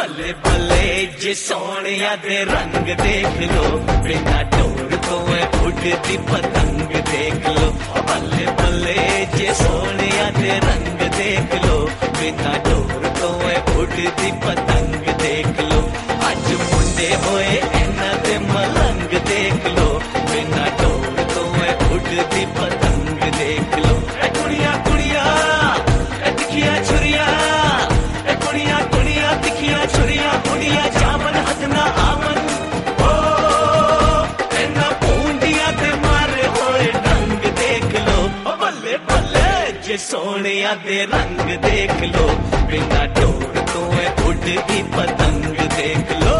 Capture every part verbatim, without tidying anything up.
बल्ले बल्ले जे सोनिया दे रंग देख लो, बिना डोर तो उड़ती पतंग देख लो। बल्ले बल्ले जे सोनिया दे रंग देख लो, बिना डोर तो उड़ती पतंग देख लो। अज मुंडे होए इन्हां दे मलंग देख लो, बिना डोर तो उड़ती पतंग देख लो। ए कुड़िया कुड़िया ए तिखिया छुरिया, ए कुड़िया कुड़िया तिखिया छुरिया, कुड़िया जावन हथ ना आवन। ओ इन्हां पूंजिया ते मारे होए रंग देख लो। ओ बल्ले बल्ले जे सोनिया दे रंग देख लो, बिना डोर तो उड़ती पतंग देख लो।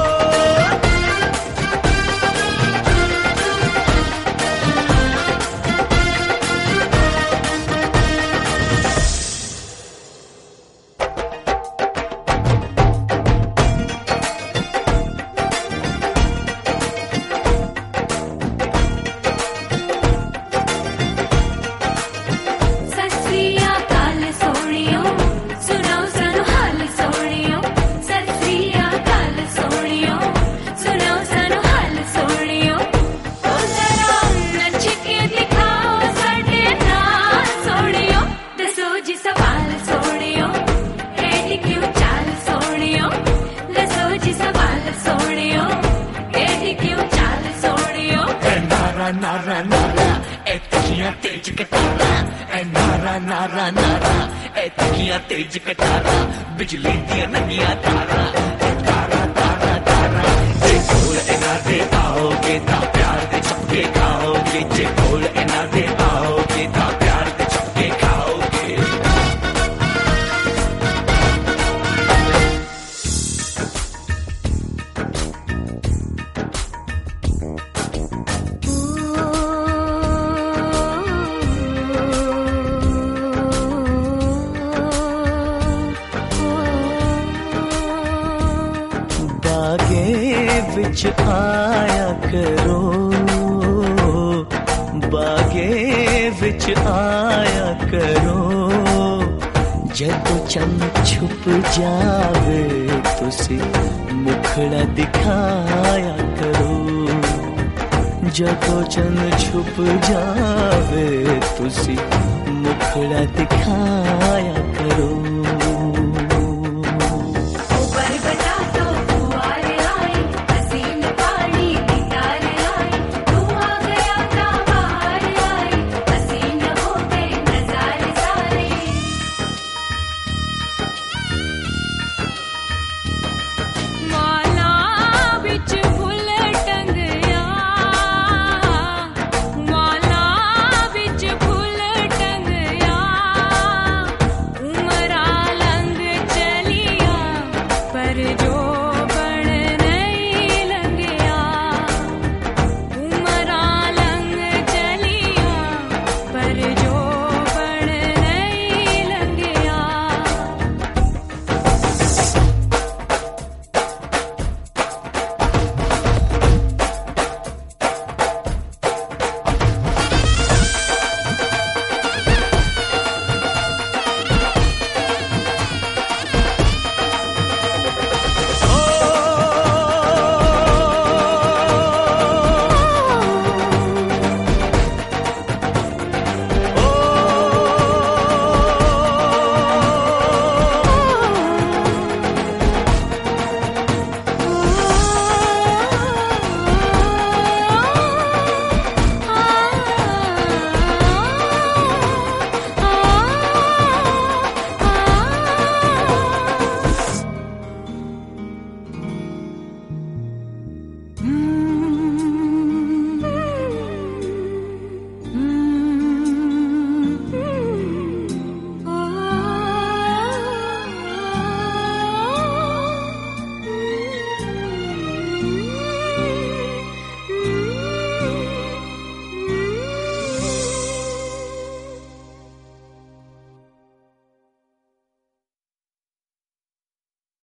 नारा नारा ए तिखिया तेज कटारा, ए नारा नारा नारा ए तिखिया तेज कटारा, बिजली दिया नंगिया तारा, ए तारा तारा तारा। जे कोल इना दे आओगे ता प्यार दे चपके खाओगे, जे कोल इना दे आओगे ता प्यार दे चपके खाओगे। बागे विच आया करो, बागे विच आया करो, जदों चंद छुप जावे तुसी मुखड़ा दिखाया करो, जदों चंद छुप जावे तुसी मुखड़ा दिखाया करो।